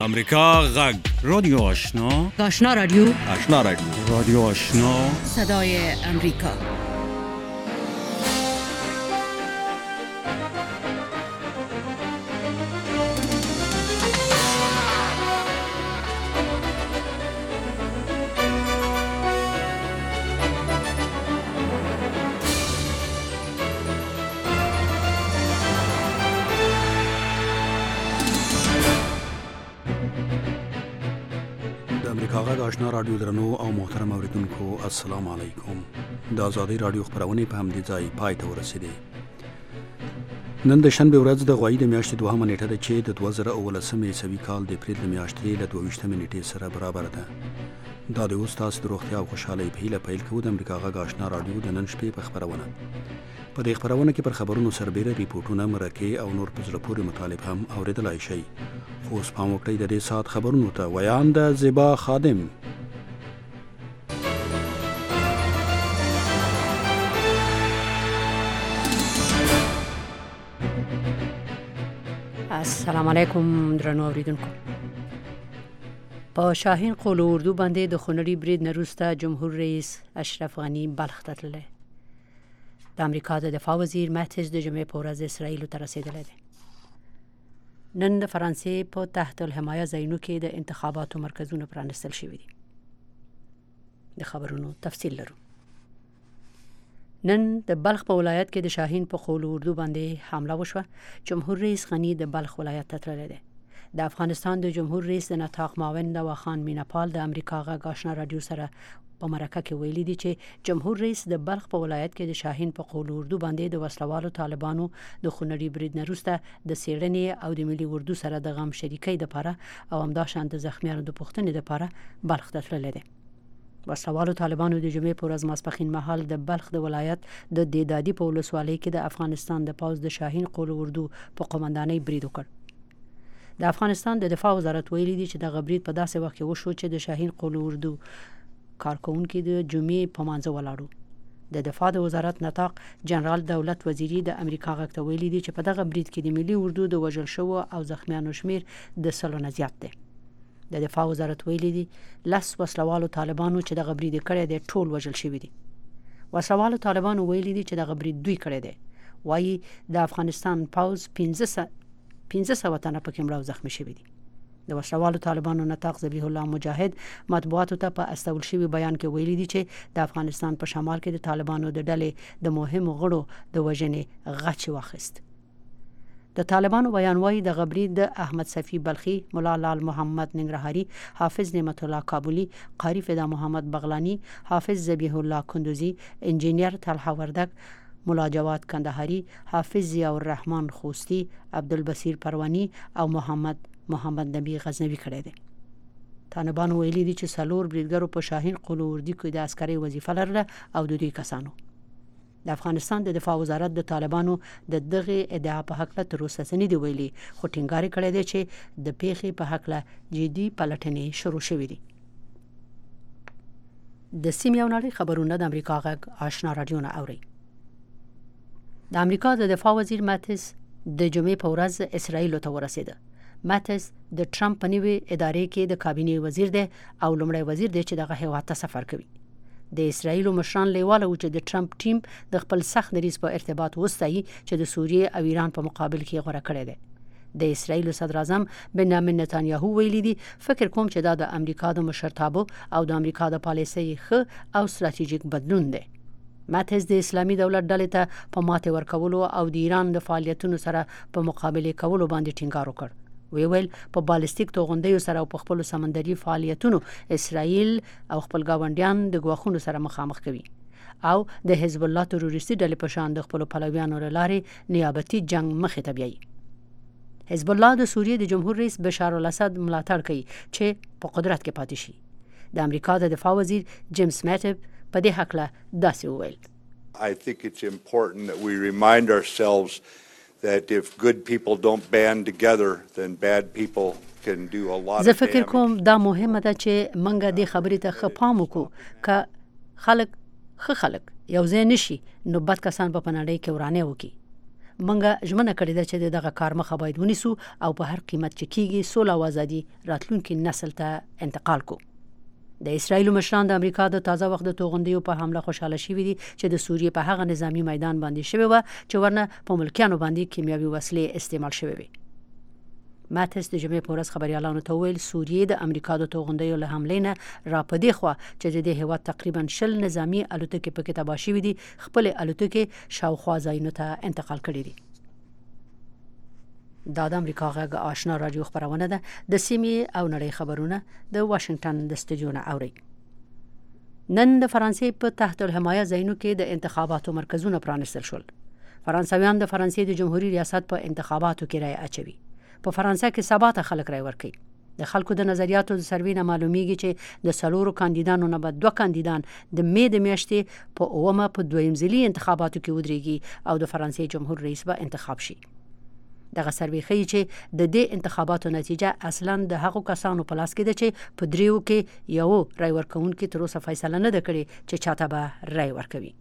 امریکا غږ رادیو آشنا رادیو رادیو آشنا صدای امریکا. امریکا غږ آشنا رادیو درنو او محترم اوریدونکو السلام علیکم. د آزادۍ رادیو خبرونه په همدې ځای پای ته ورسېدې. نن د شنبه ورځ د غوایي د میاشتې 2 نیټه ده چې د 2019 عیسوي کال د اپریل میاشتې له 22 نیټې سره برابر ده. دا د اوس تاسو د روغتیا او خوشحالۍ په هیله پیل کوو د امریکا غږ آشنا رادیو د نن شپې په خبرونه. په دې خبرونه کې پر خبرونو سربېره ریپورتونه، مرکې او نور په زړه پورې مطالب هم اوریدلای شئ. خو اوس پام وکړئ د دې ساعت خبرونو ته. ویان د زیبا خادم. السلام علیکم درنو اوریدونکو. په شاهین قول اردو باندې د خونړي برید نه وروسته جمهور رئیس اشرف غنی بلخ ته تللی. د امریکا د دفاع وزیر ماتیز د جمعې په ورځ اسرائیل ته رسیدلی دی. نن د فرانسې په تحت الحمایه ځایونو کې د انتخاباتو مرکزونه پرانیستل شوي دي. د خبرونو تفصیل لرو. نن د بلخ په ولایت کې د شاهین په قول اردو باندې حمله وشوه. جمهور رئیس غنی د بلخ ولایت ته تللی دی. د افغانستان د جمهور رئیس د نطاق معاون نواخان میناپال د امریکا غږ آشنا رادیو سره په مرکه کې ویلي دي چې جمهور رئیس د بلخ په ولایت کې د شاهین په قول اردو باندې د وسلوالو طالبانو د خونړي برید نه وروسته د څېړنې او د ملي اردو سره د غم شریکۍ لپاره او همداشان د زخمیانو د پوښتنې لپاره بلخ ته تللی دی. وسلوالو طالبانو د جمعې په ورځ ماسپښین مهال د بلخ د ولایت د دیدادي په ولسوالۍ کې د افغانستان د پوځ د شاهین قول اردو په قومندانۍ برید وکړ. د افغانستان د دفاع وزارت ویلي دي چې د برید په داسې وخت کې وشو چې د شاهین قول اردو کارکونکي د جمعې په مانځه ولاړو. د دفاع د وزارت نطاق جنرال دولت وزیری د امریکا غږ ته ویلي دي چې په دغه برید کې د ملي اردو د وژل شوو او زخمیانو شمیر د 100 نه زیات دی. د دفاع وزارت ویلي دي 10 وسلوالو طالبانو چې دغه برید کړی دی ټول وژل شوي دي. وسلوالو طالبانو ویلي دي چې دغه برید دوی کړی دی. وايي د افغانستان پوځ 1500 تنه پکې مړه او زخمی شوي دي. د وسلوالو طالبانو نطاق ذبیح الله مجاهد مطبوعاتو ته په استول شوي بیان کې ویلي دي چې د افغانستان په شمال کې د طالبانو د ډلې د مهمو غړو د وژنې غچ واخیست. د طالبانو بیان وايي د غبرید د احمد صفی بلخی، مولا لال محمد ننګرهاري، حافظ نعمت الله کابلی، قاری فدا محمد بغلانی، حافظ ذبیح الله کندوزی، انجینیر طلحه وردک، مولا جواد کندهاری، حافظ ضیاء الرحمن خوستی، عبدالبصیر پروانی او محمد نبی غزنوی کړی دی. طالبانو ویلي دي چې 4 بریدګرو په شاهین قول اردو کې د عسکري وظیفه لرله او د دوی کسانو. د افغانستان د دفاع وزارت د طالبانو د دغه ادعا په حق له تر اوسه څه نه دی ویلي، خو ټینګار کړی دی چې د پیښې په حق له جدي پلټنې شروع شوې دي. د سیمې او نړۍ خبرونه د امریکا غږ آشنا رادیو نه اوري. د امریکا د دفاع وزیر ماتیز د جمعې په ورځ اسرائیل ته ورسېده. ماتیز د ټرمپ په نوې ادارې کې د کابینې وزیر دی او لومړی وزیر دی چې دغه هیواد ته سفر کوي. د اسرائیل مشران لیواله و چې د ټرمپ ټیم د خپل سخت دریځ په ارتباط وستایي چې د سوریې او ایران په مقابل کې غوړه کړی دی. د اسرائیل صدر اعظم بنیامین نتانیاهو ویلي دي فکر کوم چې دا د امریکا د مشرتابه او د امریکا د پالیسۍ ښه او ستراتیژیک بدلون دی. ماتیز د اسلامي دولت ډلې ته په ماته ورکولو او د ایران د فعالیتونو سره په مقابله کولو باندې ټینګار وکړ. ویل په بالستیک توغندیو سره او په خپل سمندري فعالیتونو اسرائیل او خپل گاونډیان د ګواښونو سره مخامخ کوي او د حزب الله تروریستي ډلې په شان د خپل پلویانو لپاره نیابتي جنگ مخې ته بیایي. حزب الله د سوریې د جمهور رئیس بشار الاسد ملاتړ کوي چې په قدرت کې پاتې شي. د امریکا د دفاع وزیر جیمز ماتیب په دې حق له داسې وویل. I think it's important that we remind ourselves that if good people don't band together then bad people can do a lot of damage. زه فکر کوم دا مهمه ده چې منګه دې خبرې ته ښه پام وکړو که خلک یو ځای نشي نو بد کسان په نړۍ کې ورانه وکړي. منګه ژمنه کړې ده چې دغه کار مخه باید ونیسو او په هر قیمت چې کیږي سوله او ازادي راتلونکي نسل ته انتقال کو. د اسرایل مشران د امریکا د تازه وخت د توغندیو په حمله خوشاله شوي دي چې د سوریې په هغه نظامی میدان باندې شوی و چې ورنه په ملکیانو باندې کیمیاوي وسلې استعمال شوی وي. ماتس د جمعې په ورځ خبريالانو ته ویل سوریې د امریکا د توغندیو له حملې نه را پدې خو چې د دې هیواد تقریبا 20 نظامی الوتکې په کې تباه شوي دي خپل الوتکې شاوخوا ځایونو ته انتقال کړي دي. دا د امریکا غږ آشنا رادیو خبرونه ده د سیمې او نړۍ خبرونه د واشنگټن د استودیو نه اوري. نن د فرانسې په تحت الحمایه ځایونو کې د انتخاباتو مرکزونه پرانیستل شول. فرانسویان د فرانسې د جمهوریت ریاست په انتخاباتو کې رای اچوي. په فرانسې کې سبا ته خلک رای ورکوي. د خلکو د نظریاتو د سروې نه معلومیږي چې د 4 کاندیدانو نه به 2 کاندیدان د می د میاشتې په اومه په دویم ځلي انتخاباتو کې ودرېږي او د فرانسې جمهور رئیس به انتخاب شي. دغه سروې ښیي چې د دې انتخاباتو نتیجه اصلا د هغو کسانو په لاس کې ده چې په دریو کې یو رای ورکوونکي تر اوسه فیصله نه ده کړې چې چاته به رای ورکوي.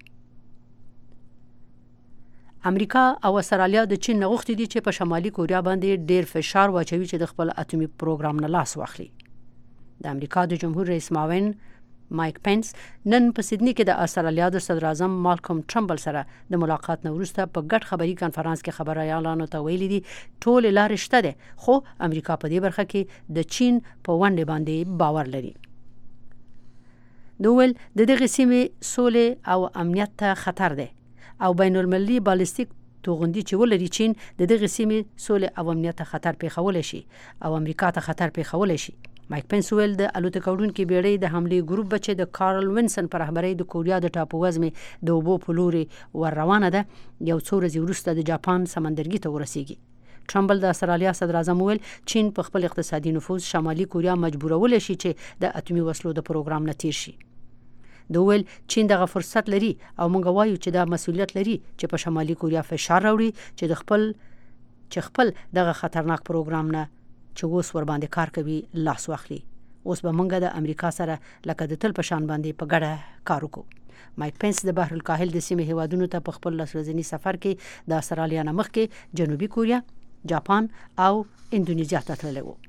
امریکا او استرالیا د چین غوښتي دي چې په شمالي کوریا باندې ډیر فشار واچوي چې د خپل اټومي پروګرام نه لاس واخلي. د امریکا د جمهور رئیس معاون مایک پنس نن په سیدنی کې د استرالیا د صدر اعظم مالکم ټرمبل سره د ملاقات نه وروسته په ګډ خبري کانفرنس کې خبريالانو ته ویلي دي ټول لارې شته ده خو امریکا په دې برخه کې د چین په ونډه باندې باور لري. دوول د دغه سیمې سولې او امنیت ته خطر ده او بین المللي بالستیک توغندي چې ولري چین د دغه سیمې سولې او امنیت ته خطر پیښول شي او امریکا ته خطر پیښول شي. مایک پنس ویل د الوتکوړونکو بیړۍ د حملې ګروپ بچي د کارل وینسن پر رهبرۍ د کوریا د ټاپو وزمې د اوبو په لوري ور روانه ده یو څو ورځې وروسته د جاپان سمندرګي ته ورسیږي. ټرمبل د استرالیا صدر اعظم ویل چین په خپل اقتصادي نفوذ شمالي کوریا مجبورول شي چې د اټومي وسلو د پروګرام نه تیر شي. دوول چین دغه فرصت لري او مونږ وایو چې دا مسؤلیت لري چې په شمالي کوریا فشار راوړي چې خپل دغه خطرناک پروګرام نه چې اوس ور باندې کار کوي لاس واخلي. اوس به مونږ د امریکا سره لکه د تل په شان باندې په ګډه کار وکړو. مایک پنس د بحر الکاهل د سیمې هیوادونو ته په خپل لاسرسي سفر کې د استرالیا نه مخکې جنوبي کوریا، جاپان او اندونیزیا ته تللی و.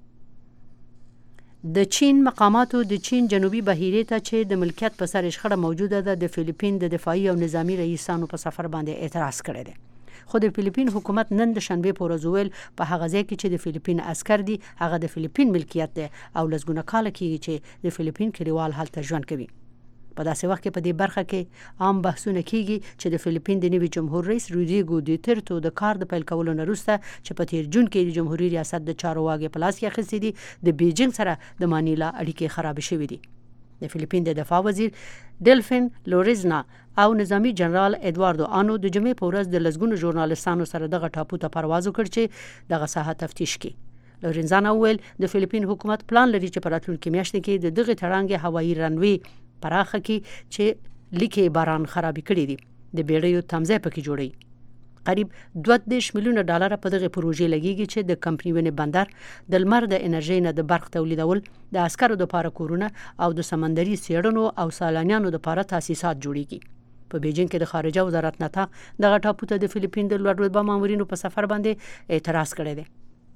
د چین مقاماتو د چین جنوبي بحیرې ته چې د ملکیت په سر شخړه موجوده ده د فلیپین د دفاعي او نظامی رئیسانو په سفر باندې اعتراض کړی دی. خو د فلیپین حکومت نن د شنبه په ورځ ویل په هغه ځای کې چې د فلیپین عسكر دي هغه د فلیپین ملکیت دی او لږونه کال کېږي چې د فلیپین کلیوال هلته ژوند کوي. په داسې وخت کې په دې برخه کې عام بحثونه کیږي چې د فلیپین د نوي جمهور رئیس رودریګو دوترتو د کار د پیل کولو نه وروسته چې په تیر جون کې د جمهوریت ریاست د چارو واګې په لاس کې اخیستي دي د بیجینګ سره د مانیلا اړیکې خراب شوې دي. د فلیپین د دفاع وزیر ډلفین لوریزنا او نظامی جنرال ادواردو آنو د جمعې په ورځ د لزګونو ژورنالستانو سره دغه ټاپو ته پرواز وکړ چې دغه ساحه تفتیش کړي. لورینزانا ویل د فلیپین حکومت پلان لري چې په راتلونکي میاشت کې د دغه تړانګې هوایي رنوي پراخه کړي چې لیکې باران خرابې کړي دي. د بیړیو تمځای پکې جوړي. قریب 22 میلیونه ډالر په دغه پروژې لګیږي چې د کمپنیونو بندر د لمر د انرژي نه د برق تولیدول د عسکرو د لپاره کورونه او د سمندري څېړنو او سالانیانو د لپاره تاسیسات جوړیږي. په بیجینګ کې د خارجه وزارت نتا دغه ټاپو ته د فلیپین د لوړ رتبه مامورینو په سفر باندې اعتراض کړی دی.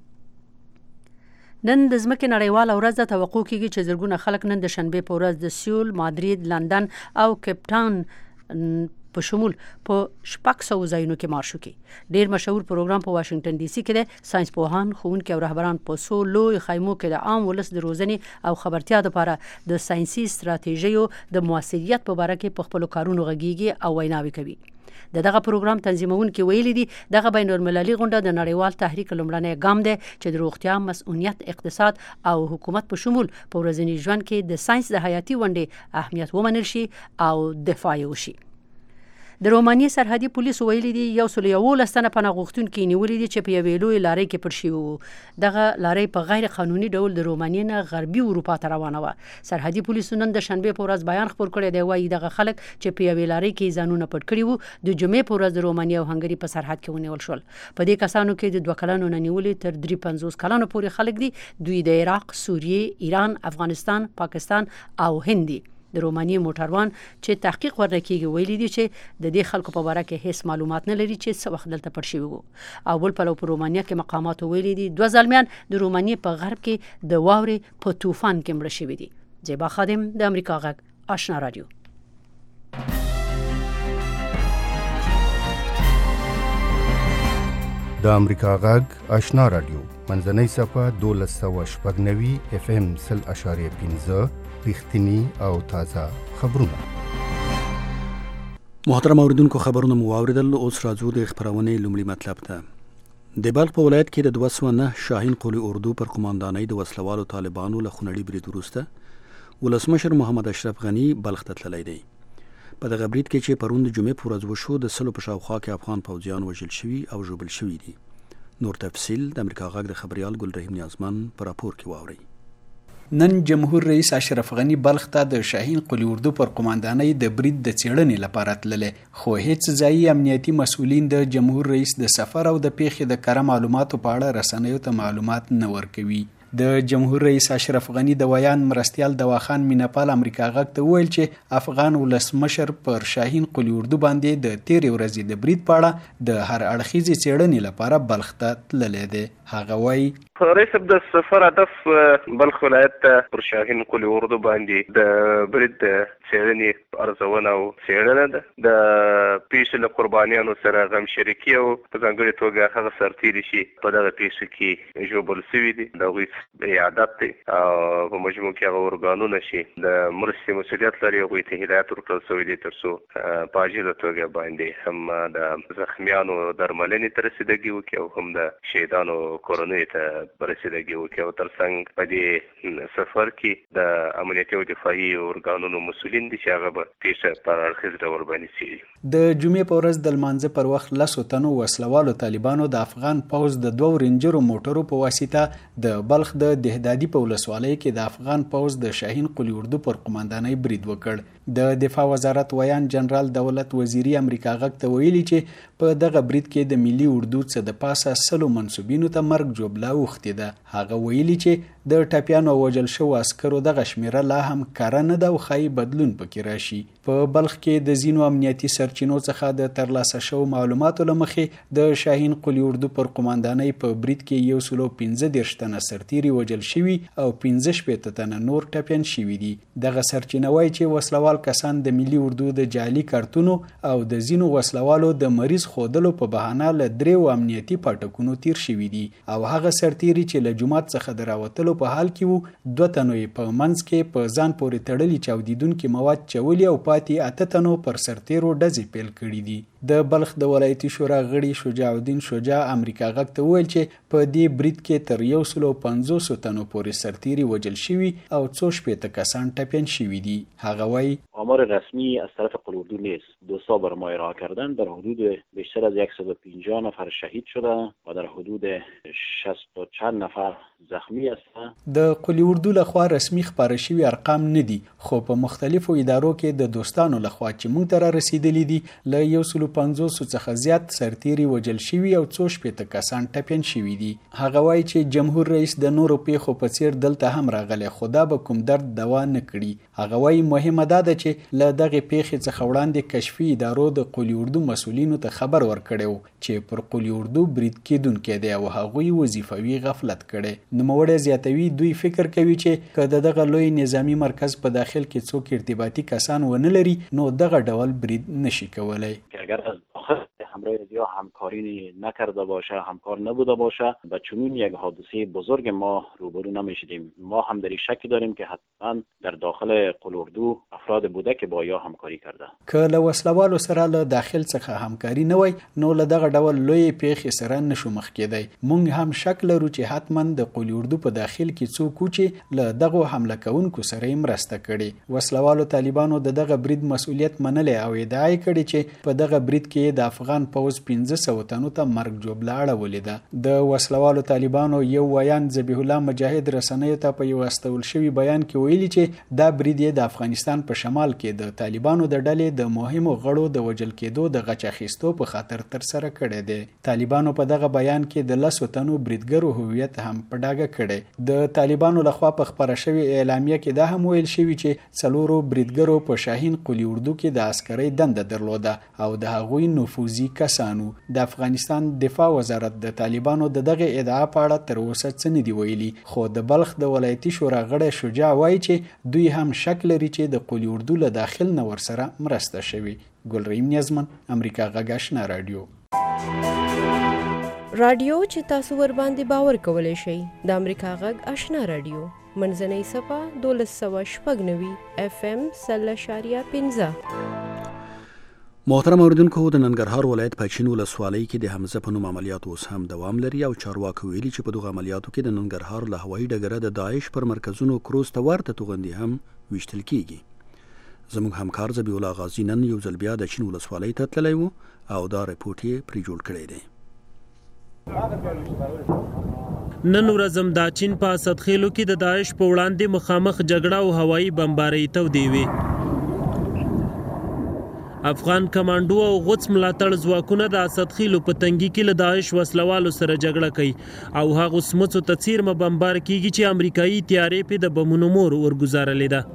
نن د ځمکې نړیواله ورځ د توقع کېږي چې زرګونه خلک نن د شنبه په ورځ د سیول، مادرید، لندن او کیپ ټاون په شمول په 600 ځایونو کې مارش وکړي. ډیر مشهور پروګرام په واشنگټن ډي سي کې د ساينس پوهان، ښوونکي او رهبران په سو لوی خیمو کې د عام ولس د روزنې او خبرتیا لپاره د ساينسي ستراتیژیو د موثریت په اړه کې په خپل کارونو غږیږي او ویناوي کوي. دغه پروګرام تنظیمونکي ویلي دي دغه بین المللي غونډه د نړیوال تحریک لومړنی ګام دی چې د روغتیا، مسؤلیت، اقتصاد او حکومت په شمول په ورځني ژوند کې د ساينس د حیاتي ونډې اهمیت ومنل شي او دفاع وشي. د رومانیې سرحدي پولیس ویلي دي 111 تنه پناه غوښتونکي نیولي دي چې په یوې لوی لارۍ کې پټ شوي وو. دغه لارۍ په غیر قانوني ډول د رومانیې نه غربي اروپا ته روانه وه. سرحدي پولیسو نن د شنبې په ورځ بیان خپور کړی دی. وایي دغه خلک چې په یوې لارۍ کې ځانونه پټ کړي وو د جمعې په ورځ د رومانیې او هنګري په سرحد کې ونیول شول. په دې کسانو کې د 2 کلنو نه نیولې تر 53 کلنو پورې خلک دي. دوی د عراق، سوریې، ایران، افغانستان، پاکستان او هند دي. د رومانیې موټروان چې تحقیق ورنکېږي ویلي دي چې د دې خلکو په اړه کې هیڅ معلومات نه لري چې څه وخت دلته پټ شوي وو. او بل پلو په رومانیا کې مقامات ویلي دي 2 ځلمیان د رومانیې په غرب کې د واورې په طوفان کې مړه شوي دي. زیبا خادم، د امریکا غږ آشنا رادیو. د امریکا غږ آشنا رادیو منځنۍ صفحه 1290 FM 0.15 رښتینی او تازه خبرونه. محترم اوریدونکو، خبرونه مو واوریدل. اوس راځو د خبرونې لومړی مطلب ته. د بلخ په ولایت کې د 209 شاهین قلی اردو پر قوماندانۍ د وسلوالو طالبانو له خونړي برید وروسته ولسمشر محمد اشرف غنی بلخ ته تللی دی. په دغه برید کې چې پرون د جمعې په ورځ وشو، د سلو په شاوخوا کې افغان پوځیان وژل شوي او ژوبل شوي دي. نور تفصیل د امریکا غږ د خبريال ګل رحیم نیازمن پر راپور کې واوري. نن جمهور رئیس اشرف غنی بلخ ته د شاهین قلی اردو پر قوماندانۍ د برید د څېړنې لپاره تللی، خو هیڅ ځایي امنیتي مسؤلین د جمهور رئیس د سفر او د پیښې د کره معلوماتو په اړه رسنیو ته معلومات نه ورکوي. د جمهور رئیس اشرف غنی د ویان مرستیال دواخان میناپال امریکا غږ ته وویل چې افغان ولسمشر پر شاهین قلی اردو باندې د تیرې ورځې د برید په اړه د هر اړخیزې څېړنې لپاره بلخ ته تللی دی. هغه وایي رئیس د سفر هدف بلخ ولایت ته پر شاهین قلی اردو باندې د برید څېړنې ارزونه او څېړنه ده. د پیښې له قربانیانو سره غم شریکي او په ځانګړې توګه هغه سرتیري چې په دغه پیښه کې ژوبل شوي دي د هغوی عادت دی او په مجموع کې هغه ارګانونه چې د مرستې مسؤلیت لري هغوی ته هدایت ورکړل شوی دی تر څو په عاجله توګه باندې هم د زخمیانو درملنې ته رسیدګي وکړي او هم د شهیدانو کورنیو ته رسیدګي وکړي. او ترڅنګ په دې سفر کې د امنیتي او دفاعي ارګانونو مسؤلین دي چې هغه به پیښه په اړخیز ډول باندې څېړي. د جمعې په ورځ د لمانځه پر وخت 10 تنو وسلوالو طالبانو د افغان پوځ د 2 رینجرو موټرو په واسطه د بلخ د دهدادي په ولسوالۍ کې د افغان پوځ د شاهین قلی اردو پر قوماندانۍ برید وکړ. د دفاع وزارت ویان جنرال دولت وزیری امریکا غږ ته ویلي چې په دغه برید کې د ملي اردو څخه د پاسه 100 منسوبینو ته مرګ جوړه اوختې ده. هغه ویلي چې د ټپیانو وژل شو عسکرو دغه شمیره لا هم کاره نه ده او ښایي بدلون پکې راشي. په بلخ کې د ځینو امنیتي سرچینو څخه د ترلاسه شو معلوماتو له مخې د شاهین قلی اردو پر قوماندانۍ په برید کې 115 تنه سرتیري وژل شوي او 15 تنه نور ټپیان شوي دي. دغه سرچینه وایي چې وسلوال کسان د ملي اردو د جعلي کارتونو او د ځینو وسلوالو د مریض خودلو په بهانه له 3 امنیتي پاټکونو تیر شوي دي او هغه سرتیري چې له جماعت څخه دراوتلو په حال کې وو 2 تنو په منځ کې په ځان پورې تړلي چاودیدونکي مواد چولي او پاتې 8 تنو پر سرتیرو ډزې پیل کړي دي. د بلخ د ولایتي شورا غړي شجاع الدین شجاع امریکا غږ ته وویل چې په دې برید کې تر 150 تنو پورې سرتیري وژل شوي او 2 کسان ټپیان شوي دي. هغه وایي آمار رسمی از طرف قلی اردو نیست. 2 بر ما ارائه کردن در حدود بیشتر از 150 نفر شهید شده و در حدود 60 و چند نفر زخمی هستند. د قلی اردو لخوا رسمي خبره شوی ارقام نه دي، خو په مختلفو ادارو کې د دوستانو لخوا چې موږ ته را رسیدلی دي له 150 څخه زیات سرتیري وژل شوي او 2 کسان ټپیان شوي دي. هغه وایي چې جمهور رئیس د نورو پیښو په څیر دلته هم راغلی، خو دا به کوم درد دوا نه کړي. هغه وایي مهمه دا ده چې له دغه پیښې څخه وړاندې کشفي ادارو د قلی اردو مسؤلینو ته خبر ورکړی و چې پر قلی اردو برید کېدونکی دی او هغوی وظیفوي غفلت کړی. نوموړی زیاتوي دوی فکر کوي چې که دغه لوی نظامی مرکز په داخل کې څوک ارتباطي کسان ونه لري نو دغه ډول برید نشي کولای. اگر از داخل همراه یا همکاری نکرده باشه، همکار نبوده باشه، با چنین یک حادثه بزرگ ما روبرو نمیشدیم. ما هم در شک داریم که حتما در داخل قلی اردو افراد بوده که با یا همکاری کرده. که له وسلوالو سره له داخل څخه همکاری نه وای نو له دغه ډول لوی پیښې سره نشو مخ کېدای. مونږ هم شک لرو چې حتما د قلی اردو په داخل کې څوک چې له دغه حمله کوونکو سره مرسته کړي. وسلوالو طالبانو د دغه برید مسؤلیت منلی او ادعا کړې چې په دغه برید کې د افغان پوز 1500 تنو ته مرګ جوړه اړولې ده. د وسلوالو طالبانو یو ویان ذبیح الله مجاهد رسنیو ته په یو استول شوی بیان کې ویلي چې دا برید د افغانستان په شمال کې د طالبانو د ډلې د مهمو غړو د وجل کېدو د غچ اخیستو په خاطر تر سره کړی دی. طالبانو په دغه بیان کې د 10 تنو بریدګرو هویت هم په ډاګه کړی. د طالبانو لخوا په خبره شوی اعلامیه کې دا هم ویل شوی چې څلورو بریدګرو په شاهین قلی اردو کې د عسکرۍ دنده درلوده او د هغوی نفوذي کسانو. د افغانستان دفاع وزارت د طالبانو د دغه ادعا په اړه تر اوسه څه نه دی ویلي، خو د بلخ د ولایتي شورا غړی شجاع وایي چې دوی هم شک لري چې د قلی اردو له داخل نه ورسره مرسته شوي. ګلریم نیازمن، امریکا غږ آشنا رادیو. رادیو چې تاسو ور باندې باور کولای شئ د امریکا غږ آشنا رادیو منځنۍ صفه 1290 FM 0.15. محترم اوریدونکو، د ننګرهار ولایت په چین ولسوالۍ کې د حمزه په نوم عملیات اوس هم دوام لري او چارواکو ویلي چې په دغه عملیاتو کې د ننګرهار له هوایي ډګره د داعش پر مرکزونو کروز ته ورته توغندي هم ویشتل کیږي. زموږ همکار ذبیح الله غازی نن یو ځل بیا د چین ولسوالۍ ته تللی و او دا رپورټ یې پرې جوړ کړی دی. نن ورځم د چین په اسدخیلو کې د داعش په وړاندې مخامخ جګړه او هوایي بمبارۍ تودې وې. افغان کمانډو او غوڅ ملاتړ ځواکونه د اسدخیلو په تنګي کې له داعش وسلوالو سره جګړه کوي او هغه سمڅو ته څیرمه بمبار کیږي چې امریکایي تیارې په د بمونو مور ورګزارلې ده.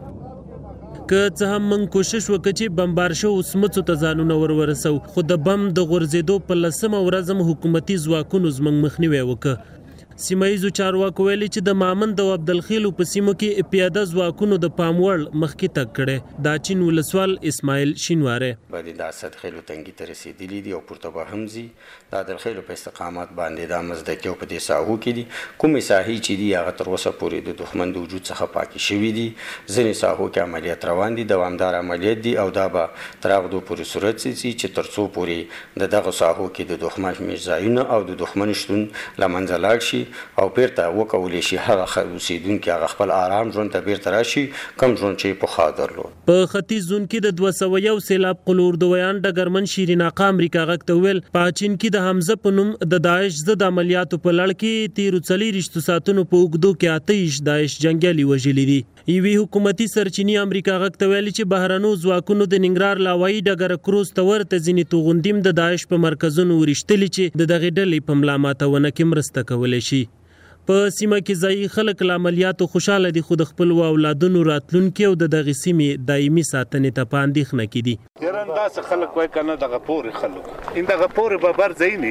که څه هم موږ کوشش وکړو چې بمبار شو سمڅو ته ځانونه ورسو، خو د بم د غورځېدو په 10مه ورځ حکومتي ځواکونو زموږ مخنیوی وکړ. سیمایي چارواکو ویلي چې د مامند او عبدالخیلو په سیمو کې پیاده ځواکونو د پاموړ مخکې تګ کړی. دا چین ولسوال اسماعیل شینواره باندې د اسدخیلو تنګي ته رسیدلی دي او پورته به هم ځي. د عبدالخیلو په استقامت باندې د مزدکي او په دې ساحو کې دي کومې ساحې چې دي هغه تر اوسه پورې د دښمن د وجود څخه پاکې شوي دي. ځینې ساحو کې عملیات روان دي، دوامدار عملیات دي او دا به تر هغه دو پورې صورت سي چې تر څو پورې د دغه ساحو کې د دښمن میرزایونه او د دښمن شتون له منځه لاړ شي او بیرته وکولی شي هغه اوسیدونکي هغه خپل آرام ژوند ته بیرته راشي کوم ژوند چې پخوا درلود. په ختیځ زون کې د 201 سیلاب قلی اردویان ډګرمن شیرین آقا امریکا غږ ته ویل په چین کې د حمزه په نوم د داعش ضد عملیاتو په لړ کې 43 ساعتونو په اوږدو کې 28 داعش جنګیالي وژلي دي. یوې حکومتي سرچینې امریکا غږ ته ویلي چې بهرنو ځواکونو د ننګرهار له هوایي ډګره کروز ته ورته ځینې توغندیم د داعش په مرکزونو ورشتلي چې د دغې ډلې په ملا ماتونه کې مرسته کولی شي. په سیمه کې ځایي خلک له عملیاتو خوشاله دي، خو د خپل اولادونو راتلونکي او د دغې سیمې دایمي ساتنې ته په اندېښنه کې دي. یاران داسې خلک وایي که نه دغه پورې خلک این دغه پورې به بر ځای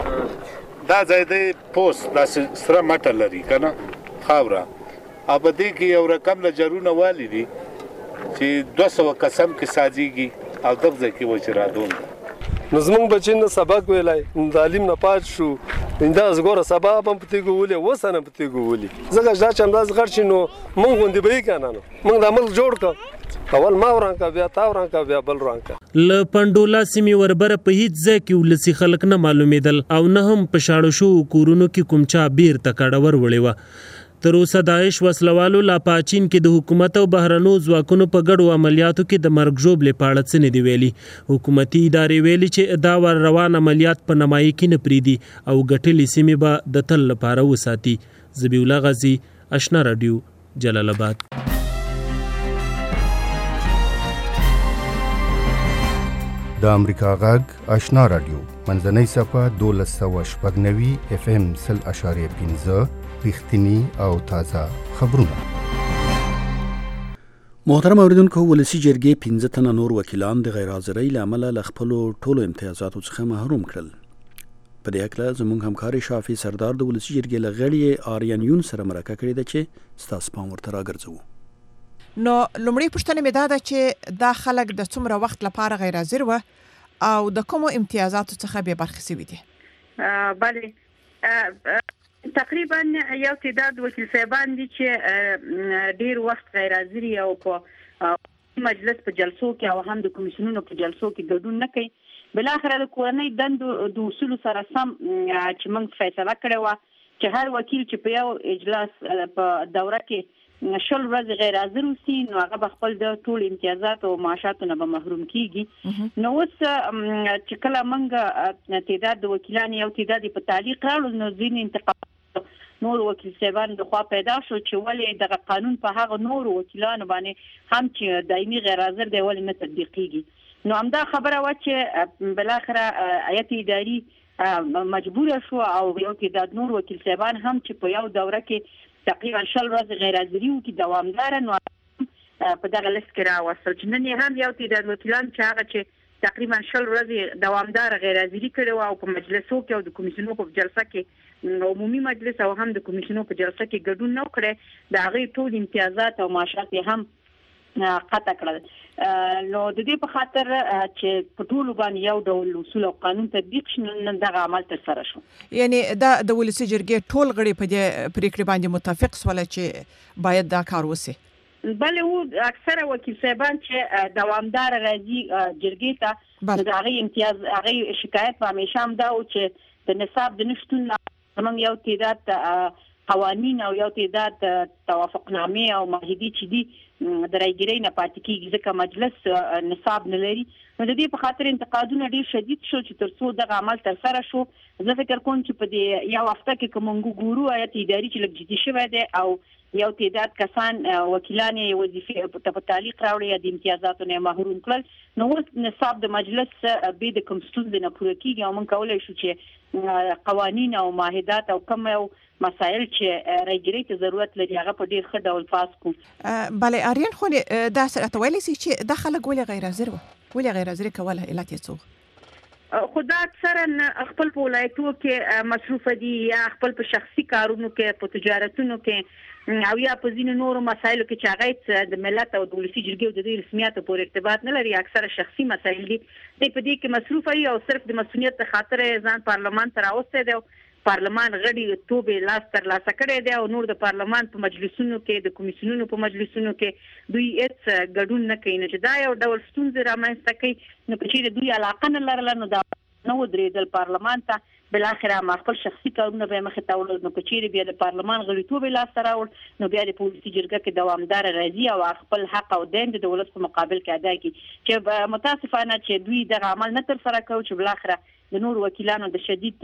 نه دا ځای دی پوست داسې سره مټه لري که نه خاوره او په دې کې یو رقم له جرونه والي دي چې 200 قسم کې سازیږي او دغه ځای کې وایي چې رادون نو زمونږ بچی نه سبق ویلی تعلیم نه پات شو انداز ګوره سبا هم پتې ګولې اوس هم پتې ګولې زه دا چې همداس غټ شي نو مونږ غوندې به یې که نه نو مونږ دا ملک جوړ کړ اول ما ورانکه بیا تا ورانکه بیا بل ورانکه. له پنډولا سیمې وربره په هیڅ ځای کې ولسي خلک نه معلومېدل او نه هم په شاړو شوو کورونو کې کوم چا بیرته کډه وروړې وه. تر اوسه داعش وسلوالو لا پاچین کې د حکومت او بهرنو ځواکونو په ګډو عملیاتو کې د مرګ ژوبلې په اړه څه نه دي ویلي. حکومتي ادارې ویلي چې دا ور روان عملیات په نمایي کې نه پرېږدي او ګټلې سیمې به د تل لپاره وساتي. ذبیح الله غازی، آشنا رادیو، جلال آباد. د امریکا غږ آشنا رادیو منځنۍ صفه 1290 FM 0.15 رښتینی او تازه خبرونه. محترم اوریدونکو، ولسی جرګې 15 تنه نور وکیلان د غیر حاضرۍ له امله له خپلو ټولو امتیازاتو څخه محروم کړل. په دې هکله زموږ همکار شافي سردار د ولسی جرګې له غړي آریان یون سره مرکه کړې ده چې ستاسو پام ورته راګرځوو. نو لومړی پوښتنه مې دا ده چې دا خلک د څومره وخت لپاره غیر حاضر و او د کومو امتیازاتو څخه بې برخې شوي دي؟ بله تقریبا یو تعداد وکیل صاحبان دي چې ډیر وخت غیر حاضر او په مجلس په جلسو کې او هم د کمیسیونونو په جلسو کې ګډون نه کوي. بل اخر د کورنۍ دندو د اصول سره سم چې موږ فیصله کړې و چې هر وکیل چې په یو اجلاس په دوره کې شل ورځې غیر حاضر وسی نو هغه خپل د ټول امتیازات او معاشاتو نه به محروم کیږي. نو اوس چې کله موږ تعداد د وکیلانو یو تعداد په تعلیق راوړل نو ځین انتقاد نور وکیل صاحبان د خوا پیدا شو چې ولې دغه قانون په هغه نور وکیلانو باندې هم چې دایمي غیر حاضر دی ولې نه تطبیقیږي. نو همدا خبره و چې بل اخره هیئت اداري مجبور شو او یو تعداد نور وکیل صاحبان هم چې په یو دوره کې تقریبا 10 ورځې غیر حاضري وکړي دوامدار نو په دغه لیست کې راوستل چې نن هم یو تعداد وکیلان چې هغه چې تقریبا 10 ورځې دوامدار غیر حاضري کړو او په مجلسو کې او د کمیسیونو په جلسه کې عمومي مجلس او هم د کمیسیونو په جلسه کې ګډون نه کړي د هغه ټول امتیازات او معاشات هم قطع کړل. نو د دې په خاطر چې په ټول باندې یو ډول اصول او قانون تطبیق شنن دغه عمل تر سره شو. یعنی د ولسی جرګې ټول غړي په دې پریکړه باندې متفق سول چې باید دا کار وسی. بله و اکثره وکیل صاحبان چې دوامدار راځي جرګې ته د هغه امتیاز هغه شکایت په همیشه هم دا و چې د نصاب د نشتون زمونږ یو تعداد قوانین او یو تعداد توافقنامې او معاهدې چې دي د راګیرۍ نه پاتې کیږي ځکه مجلس نصاب نه لري. نو د دې په خاطر انتقادونه ډیر شدید شو چې ترڅو دغه عمل تر سره شو. زه فکر کوم چې په دې یو هفته کې کوم ګورو هیئت اداري چې لږ جدي شوی دی او یو تعداد کسان وکیلان وظیفې په تعلیق راوړي د امتیازاتو نه محروم کړل. نو نصاب د مجلس به د کوم ستونزې نه پوره کیږي او موږ کولای شو چې قوانین او معاهدات او کوم یو مسائل چې راګیرۍ ته ضرورت لري هغه په ډیر ښه ډول پاس کو. بله اریان خو دا سره ویلی سي چې د خلک ولې غیر حاضر و ولې غیر حاضر کوله علت یې څه خدا اکثرا خپل په ولایتو کې مصروف دي یا خپل په شخصي کارونو کې په تجارتونو کې او یا په ځینو نورو مسایلو کې چې هغه د ملت او د ولسی جرګې د دې رسمیاتو پورې ارتباط نه لري. اکثره شخصي مسایل دي په دې کې مصروف دي او صرف د مسؤلیت خاطر ځان پارلمان ته راوستي دي. پارلمان غړي توبه لاس تر لاسه کړی دی او نور د پارلمان په مجلسونو کې د کمیسیونونو په مجلسونو کې دوی هیڅ ګډون نه کوي. چې دا یو ډول ستونزې رامنځته کوي. نو که چیرې دوی علاقه نه لرله نو دا نه ودرېدل پارلمان ته بل اخره ما خپل شخصي کارونه به مخه تا وړل. نو که چیرې بیا د پارلمان غړیتوب لاس ته راوړ نو بیا د پولیسي جرګه کې دوامدار راځي او خپل حق او دند د ولس په مقابل کې ادا کوي. چې متاسفانه چې دوی دغه عمل نه تر سره کوي چې بل اخره د نور وکیلانو د شدید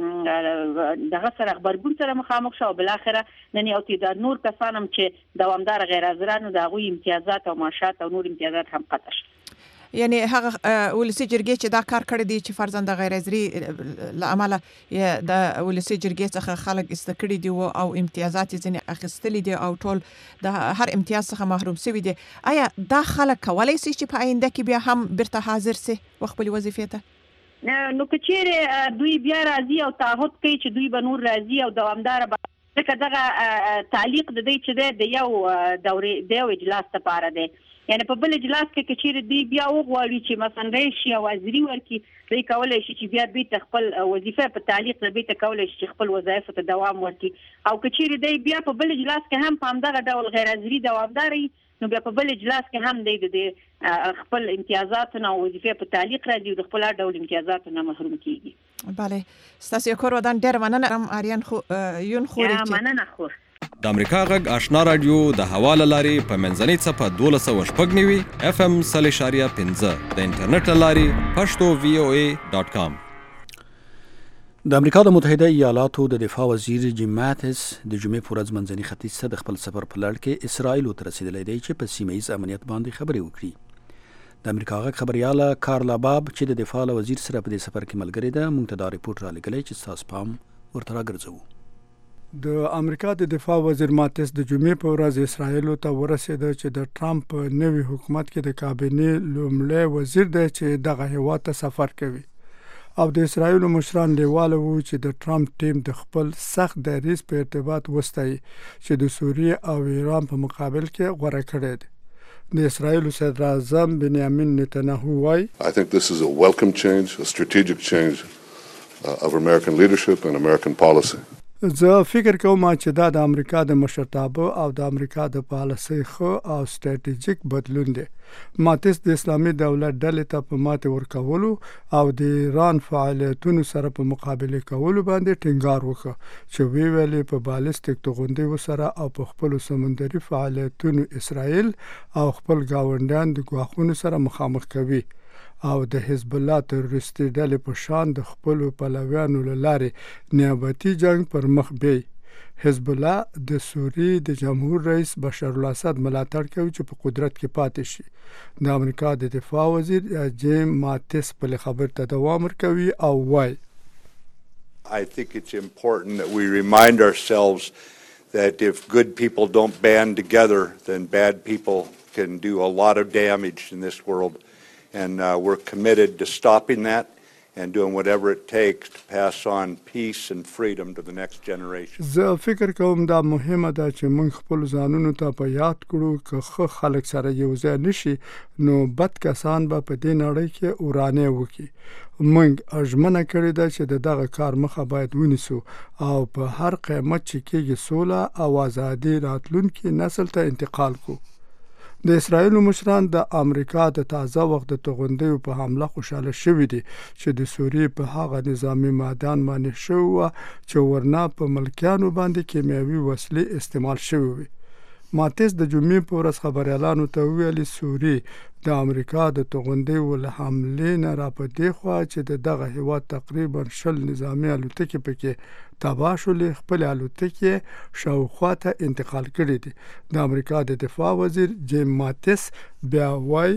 دغه سره خبرګون سره مخامخ شو. بل اخره نن یو تعداد نور کسان هم چې دوامدار غیر حاضرانو د هغوی امتیازات او معاشات او نور امتیازات هم قطع شو. یعنی هغه ولسی جرګې چې دا کار کړی دی چې فرضاً د غیر حاضري لامل د ولسی جرګې څخه خلک استکړي دي او امتیازات ځنې اخیستلي دي او ټول د هر امتیاز څخه محروم شوي دي. آیا دا خلک کولای شي چې په آینده کې بیا هم بیرته حاضر شي خپل وظیفې ته؟ نو که چیرې دوی بیا راځي او تعهد کوي چې دوی به نور راځي او دوامدار ځکه دغه تعلیق د دې چې د یو دورې د یو اجلاس لپاره دی. یعنی په بل اجلاس کې چیرې دی بیا وغواړي چې مثلا رئیس او وزیري ورکی دوی کولای شي چې بیا بیت خپل وظیفه په تعلیق د بیت کولای شي چې خپل وظایف ته دوام ورکړي. او که چیرې دی بیا په بل اجلاس کې هم په همدغه ډول غیر حاضري دوامداري نو بیا په بل اجلاس کې هم د خپل امتیازات او وظیفه په تعلیق راځي او د خپل ډول امتیازات نه محروم کیږي. بله ستاسو کور ودان ډیر مننه آریان خو یون خوري چې مننه خور د امریکا غږ آشنا رادیو د حواله لاري په منځنۍ صفه 1290 FM 3.15 د انټرنیټ لاري pashto.voa.com. د امریکا د متحده ایالاتو د دفاع وزیر جیم ماتس د جمعې په ورځ منځني ختیځ ته د خپل سفر په لړ کې اسرائیل ته رسیدلی دی چې په سیمه ییز امنیت باندې خبرې وکړي. د امریکا غږ خبرياله کارلا باب چې د دفاع وزیر سره په دې سفر کې ملګری ده مونږ ته دا ریپورت را لګلې چې تاسو پام ورته راګرځو. د امریکا د دفاع وزیر ماتس د جمعې په ورځ اسرائیل ته ورسید چې د ټرمپ نوي حکومت کې د کابینې لومړی وزیر دی چې دغه هیواد ته سفر کوي او د اسرائیل مشران لیواله وو چې د ټرمپ ټیم د خپل سخت دریځ په ارتباط وستایي چې د سوریه او ایران په مقابل کې غوړه کړی دی. د اسرائیل صدر اعظم بنیامین نتنیاهو وايي I think this is a welcome change, a strategic change of American leadership and American policy. زه فکر کوم چې دا د امریکا د مشرتابه او د امریکا د پالیسۍ ښه او سټریټیجیک بدلون دی. ماتیس د اسلامي دولت ډلې ته په ماتې ورکولو او د ایران فعالیتونو سره په مقابله کولو باندې ټینګار وکړ چې ویلې په بالستیک توغندیو سره او په خپل سمندري فعالیتونو اسرائیل او خپل گاونډیان د ګواښونو سره مخامخ کوي او د حزب الله تروریستي ډلې په شان د خپل پلویانو له لارې نیابتي جنگ پر مخ بی. حزب الله د سوریې د جمهور رئیس بشار الاسد ملاتړ کوي چې په قدرت کې پاتې شي. د امریکا د دفاع وزیر جیم ماتیس په خبر ته دوام ورکوي او وایي I think it's important that we remind ourselves that if good people don't band together, then bad people can do a lot of damage in this world. And we're committed to stopping that and doing whatever it takes to pass on peace and freedom to the next generation. زه فکر کوم دا مهمه ده چې موږ خپل ځانونو ته په یاد کړو که ښه خلک سره یو ځای نشي نو بد کسان به په دې نړۍ کې ورانه وکړي. موږ ژمنه کړې ده چې دغه کار مخه باید ونیسو او په هر قیمت چې کېږي سوله او ازادي راتلونکي نسل ته انتقال کړو. د اسرائیل مشران د امریکا د تازه وخت د توغندیو په حمله خوشاله شوي دي چې د سوریې په هغه نظامی مادان باندې شو چې ورنا په ملکیانو باندې کیمیاوي وسلې استعمال شوي وي. ماتیس د جمعې په ورځ خبريالانو ته ویلي سوریې د امریکا د توغندیو له حملې نه را په دې خوا چې دغه هیواد تقریبا 20 نظامی الوتکې پکې تباه شولې خپل الوتکې شاوخوا ته انتقال کړي دي. د امریکا د دفاع وزیر جیم ماتیس بیا وایي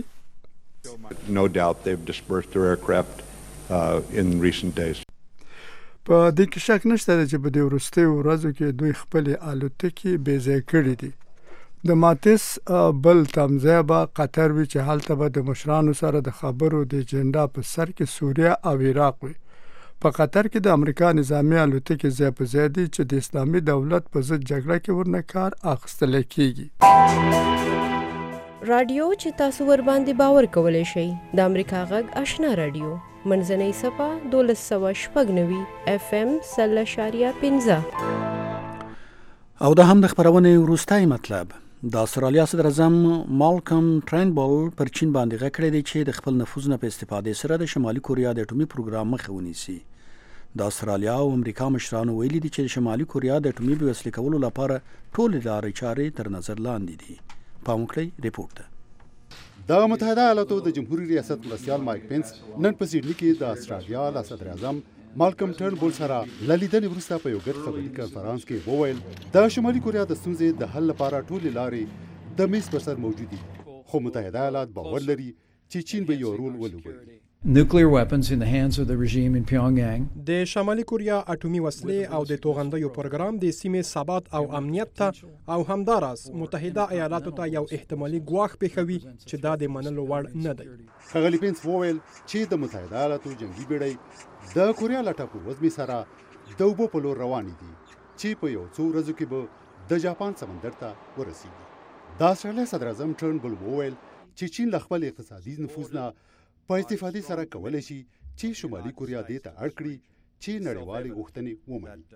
No doubt they've dispersed their aircraft in recent days. په دې کې شک نشته چې په دې وروستیو ورځو کې دوی خپل الوتکې بې ځای کړي دي. د ماتیس بل تمځای به قطر وي چې هلته به د مشرانو سره د خبرو د اجنډا په سر کې سوریه او عراق وي. په قطر کې د امریکا نظامی الوتکې ځای په ځای دي چې د اسلامي دولت په ضد جګړه کې ورنه کار اخیستل کېږي. رادیو چې تاسو ور باندې باور کولای شئ د امریکا غږ آشنا رادیو منځنۍ صفه 1290 FM 0.15 او دا هم د خبرونې وروستای مطلب. د استرالیا صدر اعظم مالکم ټرنبل پر چین باندې غږ کړی دی چې د خپل نفوذ نه په استفادې سره د شمالي کوریا د اټومي پروګرام مخه ونیسي. د استرالیا او امریکا مشرانو ویلي دي چې د شمالي کوریا د اټومي وسلې کولو لپاره ټول لارې چارې تر نظر لاندې دي. پام وکړئ ریپورت ده. د متحده ایالاتو د جمهوریت ریاست مرستیال مایک پینس نن په سیډني کې د استرالیا له صدر اعظم مالکم ټرنبل سره لیدنې وروسته په یو ګډ خبري کنفرانس کې وویل د شمالي کوریا د ستونزې د حل لپاره ټولې لارې د میز پر سر موجود دي خو متحده ایالات باور لري چې چین به یو رول ولوبوي. Nuclear weapons in the hands of the regime in Pyongyang. د شمالي کوریا اټومي وسلې او د توغندیو پروګرام د سیمې ثبات او امنیت ته او همداراز متحده ایالاتو ته یو احتمالي ګواښ پېښوي چې دا د منلو وړ نه دی. ښاغلي پینس وویل چې د متحده ایالاتو جنگي بیړۍ د کوریا له ټاپووزمې سره د اوبو په لور روانې دي چې په یو څو ورځو کې به د جاپان سمندر ته ورسیږي. د استرالیا صدر اعظم ټرنبل وویل چې چین له خپل اقتصادي نفوذ نه په استفادې سره کولی شي چې شمالي کوریا دې ته اړ کړي چې نړیوالې غوښتنې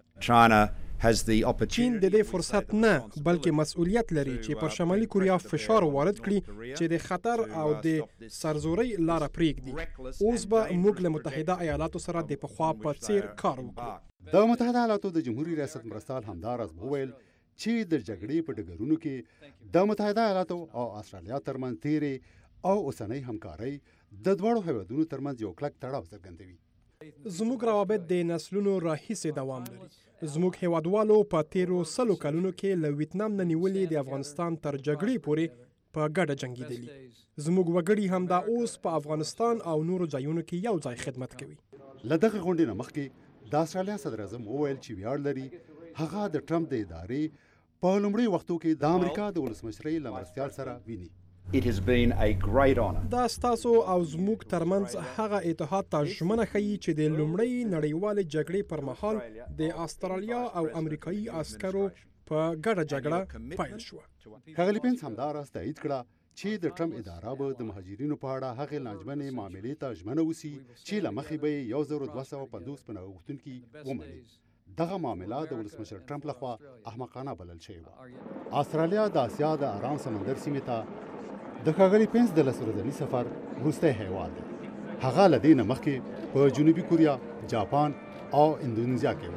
ومني. چین د دې فرصت نه بلکې مسؤلیت لري چې پر شمالي کوریا فشار وارد کړي چې د خطر او د سرزورۍ لاره پرېږدي. اوس به موږ له متحده ایالاتو سره د پخوا په څیر کار وکړو. د متحده ایالاتو د جمهوریت ریاست مرستیال همداراز وویل چې د جګړې په ډګرونو کې د متحده ایالاتو او استرالیا ترمنځ تیرې او اوسنۍ همکارۍ د دواړو هیوادونو ترمنځ یو کلک تړاو څرګندوي. زموږ روابط د نسلونو راهیسې دوام لري. زموږ هیوادوالو په تیرو 100 کلونو کې له ویتنام نه نیولې د افغانستان تر جګړې پورې په ګډه جنګېدلي. زموږ وګړي هم دا اوس په افغانستان او نورو ځایونو کې یو ځای خدمت کوي. له دغه غونډې نه مخکې د استرالیا صدر اعظم وویل چې ویاړ لري هغه د ټرمپ د ادارې په لومړي وختو کې د امریکا د ولسمشرۍ له مرستیال سره ویني. It has been a great honor. دا ستاسو او زموږ ترمنځ هغه اتحاد ته ژمنه ښیي چې د لومړۍ نړیوالې جګړې پر مهال د استرالیا او امریکایي عسکرو په ګډه جګړه پیل شوه. ښاغلي پینس همداراز تایید کړه چې د ټرمپ اداره به د مهاجرینو په اړه هغې ناجمنې معاملې ته ژمنه وسي چې له مخې به یې 1250 پناه غوښتونکي ومني. دغه معامله د ولسمشر ټرمپ لخوا احمقانه بلل شوې وه. استرالیا د اسیا د آرام سمندر سیمې ته د ښاغلي پینس د 10 ورځني سفر وروستی هیواد دی. هغه له دې نه مخکې په جنوبي کوریا، جاپان او اندونیزیا کې و.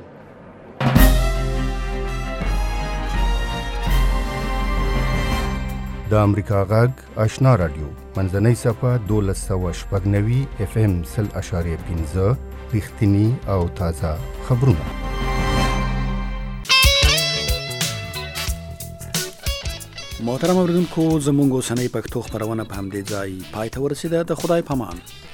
د امریکا غږ آشنا رادیو منځنۍ صفه 1290 FM 0.5 رښتینی او تازه خبرونه. محترم اوریدونکو، زموږ اوسنۍ پښتو خبرونه په همدې ځای پای ته ورسیده. د خدای پامان.